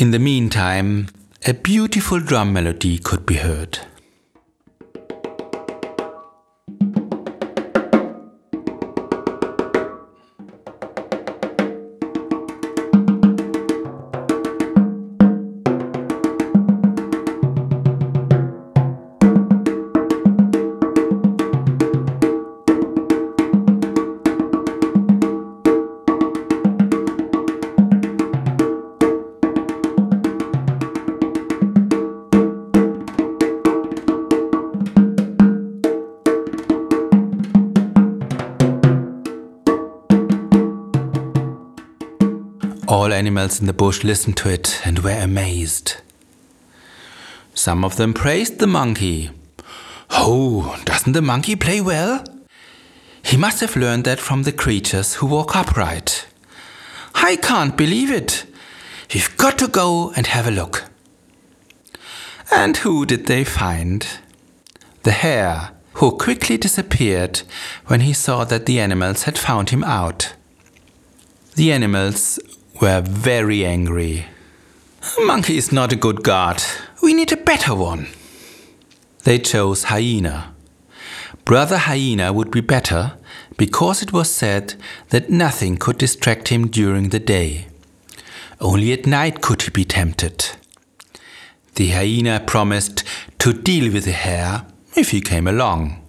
In the meantime, a beautiful drum melody could be heard. All animals in the bush listened to it and were amazed. Some of them praised the monkey. "Oh, doesn't the monkey play well? He must have learned that from the creatures who walk upright. I can't believe it. We've got to go and have a look." And who did they find? The hare, who quickly disappeared when he saw that the animals had found him out. The animals were very angry. "Monkey is not a good god. We need a better one." They chose Hyena. Brother Hyena would be better because it was said that nothing could distract him during the day. Only at night could he be tempted. The hyena promised to deal with the hare if he came along.